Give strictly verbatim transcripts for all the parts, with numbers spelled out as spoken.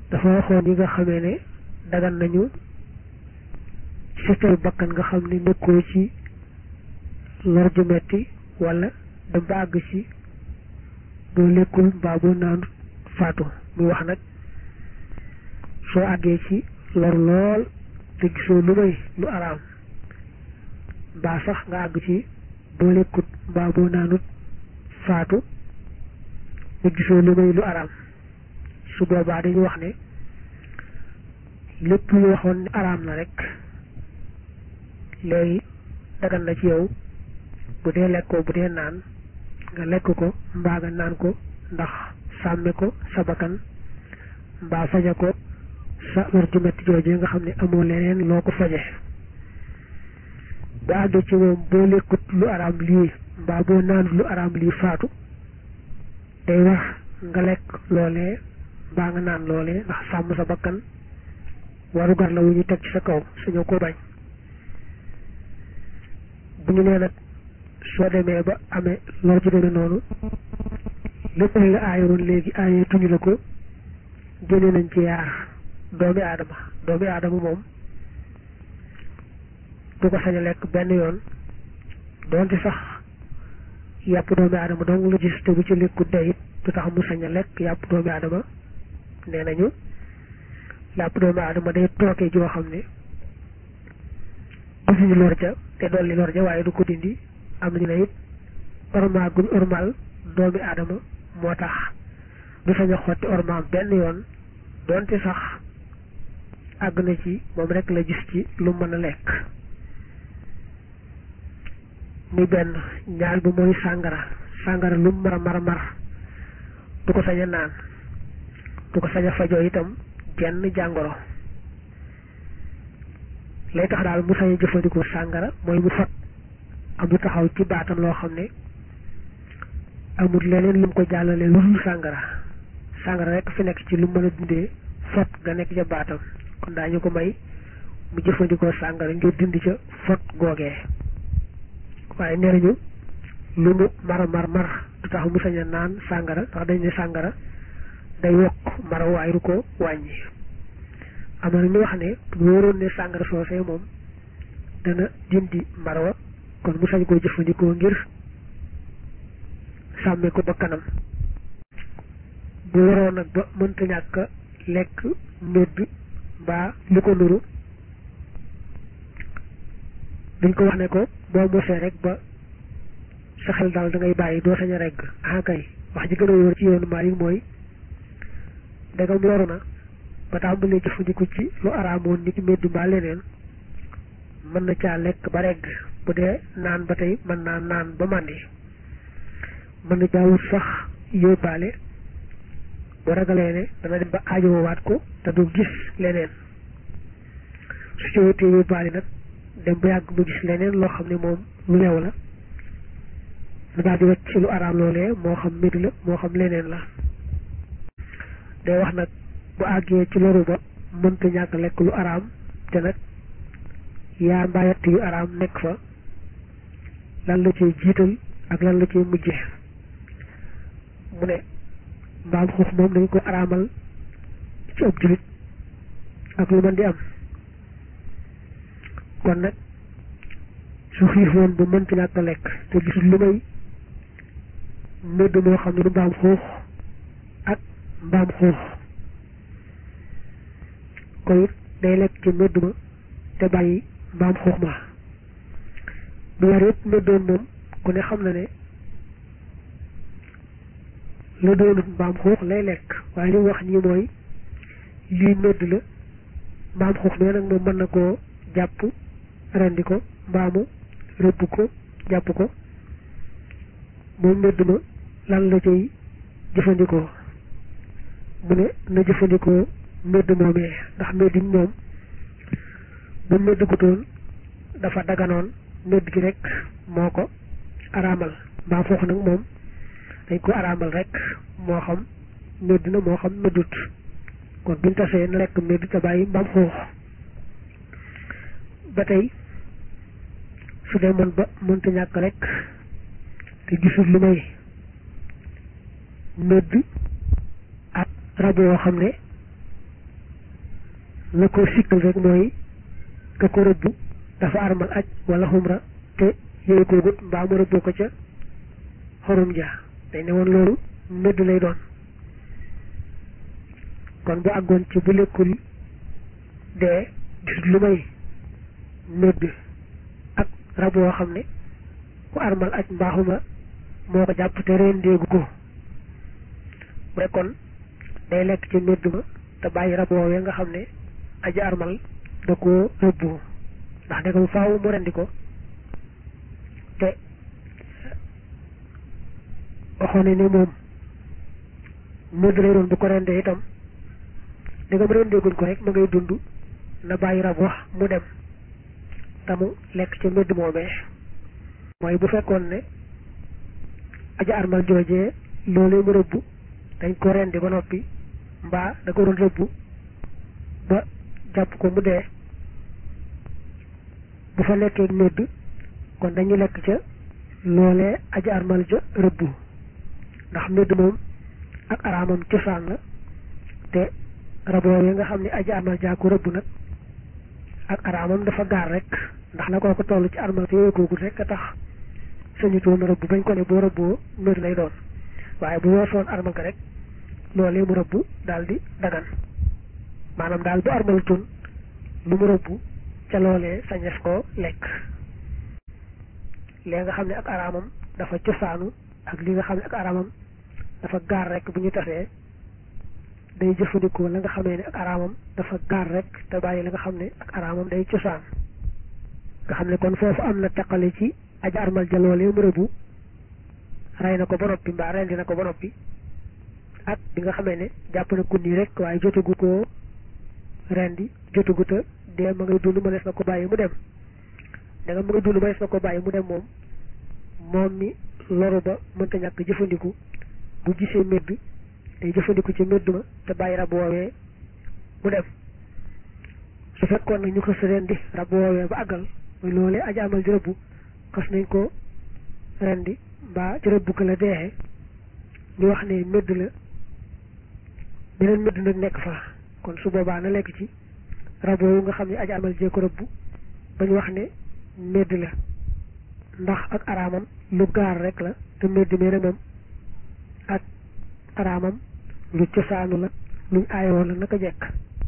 dafa waxoon yi nga xamee ne dagan nañu ci sa bakkan nga xam ne nekkoo ci lor ju metti wala dem ba àgg ci boo lekkul mbaa boo naan faatu muy wax nag soo àggee ci lor lool te gisoo lu may lu araam mbaa sax nga àgg ci boo lekkut mbaa boo naanut faatu te gisoo lu may lu araam su boobaa dañu wax ne lépp lu waxoon ne araam na rek léegi dagan na ci yow bu dee lekkoo bu dee naan nga lekk ko mbaa nga naan ko ndax sàmme ko sa bakkan mbaa faje ko sa lor ju metti jooju nga xam ne amoo leneen loo ko faje ba àggee ci moom boo lekkut lu araam lii mbaa boo naanut lu araam lii faatu day wax nga lekk loolee mbaa nga naan loolee ndax sàmm sa bakkan waru gar la wu ñu teg ci sa kaw suñu ko bañ bu ñu nee nag soo demee ba amee lor ju demee noonu lépp li nga aayoon léegi aayee tuñu la ko génne nañ ci yaar doomi aadama doomi aadama moom du ko sañ a lekk benn yoon doonte sax yàpp doomi aadama dong la gis te bu ci lekku dayit du tax mu sañ a lekk yàpp doomi aadama nee nañu yàpp doomi aadama day tooke joo xam ne gisuñu lor ja te dolli lor ja waaye du ko dindi am nañu ne it ormal guñ ormal doomi aadama moo tax du sañ a xotti ormaam benn yoon doonte sax àgg na ci moom rek la gis ci lu mën a lekk muy benn ñaar bi mooy sàngara sàngara lu mar a mar a mar du ko sañ a naan du ko sañ a fajoo itam jenn jàngoro lay tax daal mu sañ a jëfandikoo sàngara mooy mu fat am lu taxaw ci baatam loo xam ne amul leneen lu mu ko jàllale lu dul sàngara sàngara rek fi nekk ci lu mën a dundee fot nga nekk ca baatam kon daañu ko may mu jëfandikoo sàngara ngir dindi ca fot googee waaye nee nañu lu mu mar mar mar du tax mu sañ a naan sàngara ndax dañ ne sàngara day yokk mara waaye du ko wàññi am na ñu wax ne bu wóoroon ne sàngara soosee moom dana dindi marawa kon mu sañ koo jëfandikoo ngir sàmme ko ba kanam bu waroon nag ba mënta ñàkk lekk médd mbaa lu ko nuru dañ ko wax ne ko boo mosee rek ba sa xel daal da ngay bàyyi doo sañ a regg ah kay wax ji gën a wóor ci yoonu Maalik mooy ndegam loru na ba tàmbalee jëfandiku ci lu araamoon nit médd mbaa leneen mën na caa lekk ba regg bu dee naan ba tey mën naa naan ba màndi mën na caa wut sax yóbbaale bu ragalee ne dana dem ba aajowaat ko te du gis leneen su ci wutee yóbbaale nag dem ba yàgg mu gis leneen loo xam ne moom lu lew la mu daal di wacc ci lu araam loolee moo xam médd la moo xam leneen la day wax nag bu àggee ci loru ba mënta ñàkk lekk lu araam te nag yaa mbaa yett yu araam nekk fa lan la ciy jiital ak lan la ciy mujje mu ne mbaam xuux moom dañ ko araamal ci ëpp julit ak lu mën di am kon nag su xiifoon ba mënta ñàkk lekk te gisul lu may médd moo xam ne du mbaam xuux ak mbaam xuux kon it day lekk ci médd ma te bàyyi mbaam xuux ma bu war yëpp méddoon moom ku ne xam na ne la doonut mbaam xuux lay lekk waaye li mu wax nii mooy lii médd la mbaam xuux mee nag moom mën na koo jàpp rendi ko mbaamu rëbb ko jàpp ko moom médd ma lan la cay jëfandikoo mu ne na jëfandikoo médd moomee ndax médd yi moom bu médd gutoon dafa daganoon médd gi rek moo ko araamal mbaam xuux nag moom dañ ko araamal rek moo xam médd na moo xam méddut kon buñ tasee na lekk médd te bàyyi mbaam xuux ba tey su demoon ba mënta ñàkk rek te gisul lu may médd ak rab yoo xam ne la ko sikkal rek mooy ka ko rëbb dafa armal aj wala xumra te yooyu koogut mbaa mu rëbboo ko ca xorum ja dañ ne woon loolu mëdd lay doon kon bu àggoon ci bu lekkul dee gisut lu may mëdd ak rab woo xam ne ku armal aj mbaa xumra moo ko jàpp te rendeegu ko mooy kon day lekk ci mëdd ma te bàyyi rab woowee nga xam ne aji armal da koo rëbbu ndax dëgg mu faaw mu rendi ko te waxoon ne ne moom mëdd lay doon bu ko rendee itam dëgg mu rendeeguñ ko rek ma ngay dund na bàyyi rab wax mu dem te mu lekk ci mëdd moomee mooy bu fekkoon ne aji armal joojee loolu mu rëbbu dañ ko rendi ba noppi mbaa da ko doon rëbbu ba jàpp ko mu dee bu fa lekkee mëdd kon dañu lekk ca loolee aji armal ja rëbbu ndax mëdd moom ak araamam cosaan la te raboo yi nga xam ne aji armal jaa ko rëbbu nag ak araamam dafa gaar rek ndax la koo ko toll ci armal te yooyu kooku rek a tax sañu toon rëbbu bañ ko ne boo rëbboo mëdd lay doon waaye bu weesoon armal ka rek loolee mu rëbbu daal di dagan maanaam daal bu armalutoon lu mu rëbbu ca loolee sañes koo lekk lee nga xam ne ak araamam dafa cosaanu ak li nga xam ne ak araamam dafa gaar rek bu ñu tasee day jëfandikoo la nga xamee ne ak araamam dafa gaar rek te bàyyi la nga xam ne ak araamam day cosaan nga xam ne kon foofu am na teqale ci aji armal ja loolee mu rëbbu rey na ko ba noppi mbaa rendi na ko ba noppi ak bi nga xamee ne jàpp na kun yi rek waaye jotagu koo rendi jotagu ta dee ma ngay dund mënees na ko bàyyi mu dem da nga ma ngay dund mënees na ko bàyyi mu dem moom moom mi loru ba mënta ñàkk jëfandiku bu gisee médd day jëfandiku ci médd ma te bàyyi rab woowee mu dem su fekkoon nag ñu xës rendi rab woowee ba àggal mooy loolee aji amal di rëbbu xës nañ ko rendi mbaa ci rëbbu ko la deexee ñu wax ne médd la beneen médd nag nekk fa kon su boobaa na lekk ci rab woowu nga xam ne aji amal jee ko rëbbu ba ñu wax ne médd la ndax ak araamam lu gaar rek la te médd mi rek moom ak araamam lu cosaanu la luñ aayoo la naka jekk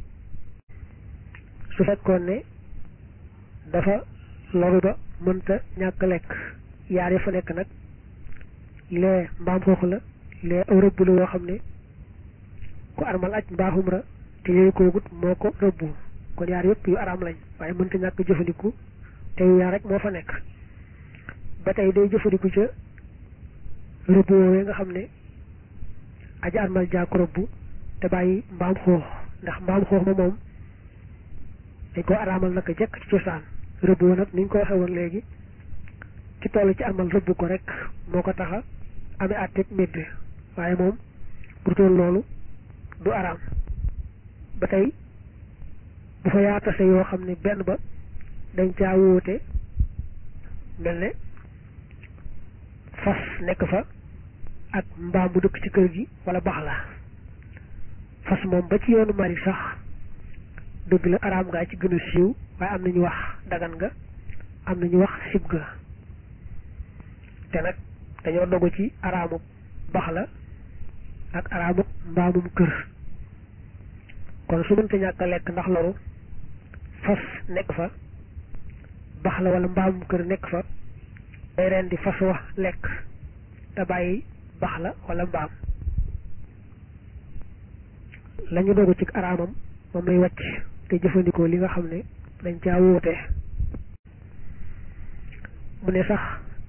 su fekkoon ne dafa loru ba mënta ñàkk lekk yaar ya fa nekk nag lee mbaam xoox la lee aw rëbb la woo xam ne ku armal aj mbaa xumra te yooyu koogut moo ko rëbbu kon yaar yëpp yu araam lañ waaye mënta ñàkk jëfandiku te yu yaar rek moo fa nekk ba tey day jëfandiku ca rëbb woowee nga xam ne aji armal jaa ko rëbbu te bàyyi mbaam xoox ndax mbaam xoox ma moom dañ ko araamal naka jekk ci cosaan rëbb woo nag niñ ko waxee woon léegi ci toll ci armal rëbb ko rek moo ko taxa amee àtteeg médd waaye moom bu toll loolu du araam ba tey bu fa yaatase yoo xam ne benn ba dañ caa wóote mel ne fas nekk fa ak mbaam bu dëkk ci kër gi wala bax la fas moom ba ci yoonu mari sax dëgg la araam ngaa ci gën a siiw waaye am nañu wax dagan nga am nañu wax sib ga te nag dañoo dogu ci araamu bax la ak araamu mbaamum kër kon su mënta ñàkk a lekk ndax loru fas nekk fa bax la wala mbaamum kër nekk fa day ren di fas wax lekk te bàyyi bax la wala mbaam lañu dogu ci araamam moom lay wàcc te jëfandikoo li nga xam ne dañ caa wóote mu ne sax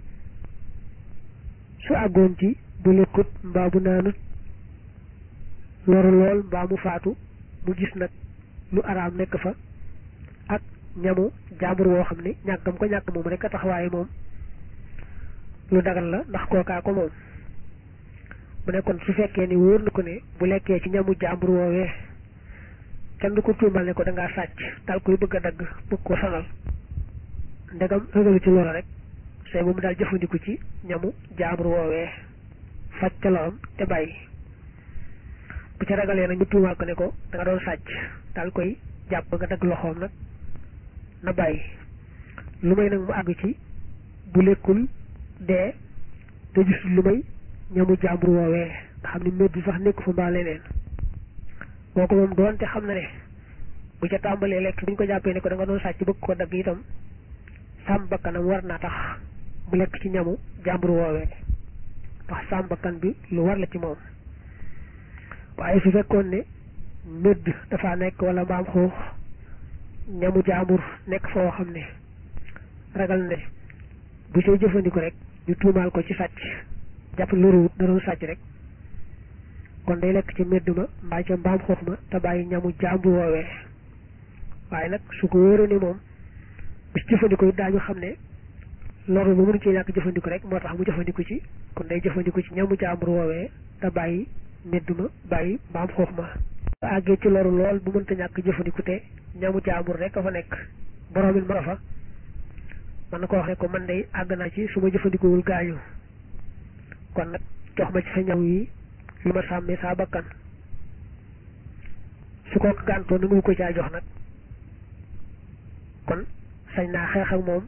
su àggoon ci bu lekkut mbaa bu naanut loru lool mbaa mu faatu mu gis nag lu araam nekk fa ak ñamu jaambur woo xam ne ñàkkam ko ñàkk moom rek a tax waaye moom lu dagal la ndax kookaa ko moom mu ne kon su fekkee ni wóor na ko ne bu lekkee ci ñamu jaambur woowee kenn du ko tuumal ne ko da ngaa sàcc dal koy bëgg a dagg bëgg ko sonal ndegam rëgalu ci loola rek say bu mu daal jëfandiku ci ñamu jaambur woowee faj ca loram te bàyyi bu ca ragalee nag ñu tuumal ko ne ko da nga doon sàcc dal koy jàpp nga dagg loxoom nag na bàyyi lu may nag mu àgg ci bu lekkul dee te gisul lu may ñamu jàmbur woowee nga xam ne médd sax nekk fa mbaa leneen kooku moom doonte xam na ne bu ca tàmbalee lekk bu ñu ko jàppee ne ko da nga doon sàcc bëgg ko dagg itam sàmm bakkanam war naa tax mu lekk ci ñamu jàmbur woowee ndax sàmm bakkan bi lu war la ci moom waaye su fekkoon ne médd dafa nekk wala mbaam xuux ñamu jàmbur nekk foo xam ne ragal ne bu cay jëfandiku rek ñu tuumaal ko ci sàcc jàpp loruwut da doon sàcc rek kon day lekk ci médd ma mbaa ca mbaam xuux ma te bàyyi ñamu jàmbur woowee waaye nag su ko wóoree ne moom bu ci jëfandiku it daañu xam ne loru ba mënu ci ñàkk jëfandiku rek moo tax mu jëfandiku ci kon day jëfandiku ci ñamu jàmbur woowee te bàyyi médd ma bàyyi mbaam xuux ma ba àggee ci loru lool bu mënta ñàkk jëfandiku te ñamu jàmbur rek a fa nekk borom it ma fa mën na ko wax ne ko man day àgg naa ci su ma jëfandikuwul gaañu kon nag jox ma ci sa ñaw yi lu ma sàmmee saa bakkan su ko gàntoo na muy ko caa jox nag kon sañ naa xeex ak moom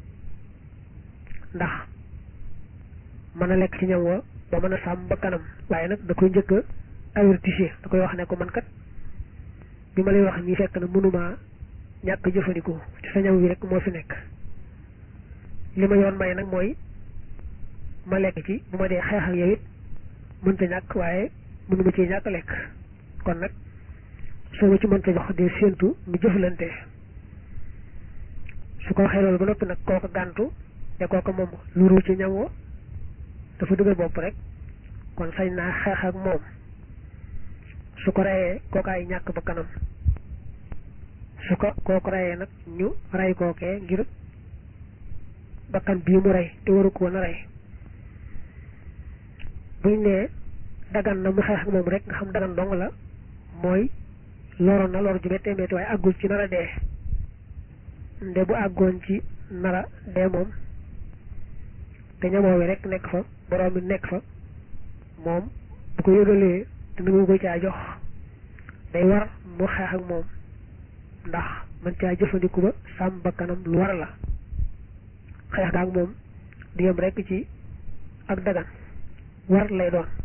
ndax mën a lekk ci ñam wa ba mën a sàmm bakkanam waaye nag da koy njëkk a avertise da koy wax ne ko man kat bi ma lay wax nii fekk na mënuma ñàkk jëfandikoo ci sa ñaw yi rek moo fi nekk li ma yoon may nag mooy ma lekk ci bu ma dee xeex ak yow it mënta ñàkk waaye mënuma ci ñàkk lekk kon nag soo ma ci mënta jox dee séentu ñu jëflante su ko waxee loolu ba noppi nag kooka gàntu te kooka moom lu ru ci ñam wo dafa dëgër bopp rek kon sañ naa xeex ak moom su ko reyee kookaay ñàkk ba kanam su ko kooku reyee nag ñu rey kookee ngir bakkan bii mu rey te waru ko woon a rey buñ ne dagan na mu xeex ak moom rek nga xam dagan dong la mooy loroon na lor ju méttee métti waaye àggul ci nar a dee nde bu àggoon ci nar a dee moom te ñamoo wi rek nekk fa borom mi nekk fa moom bu ko yëgalee te nu mu ko caa jox day war mu xeex ak moom ndax man caa jëfandiku ba sàmm bakkanam lu war la xeex ga ak moom di yem rek ci ak dagan war lay doon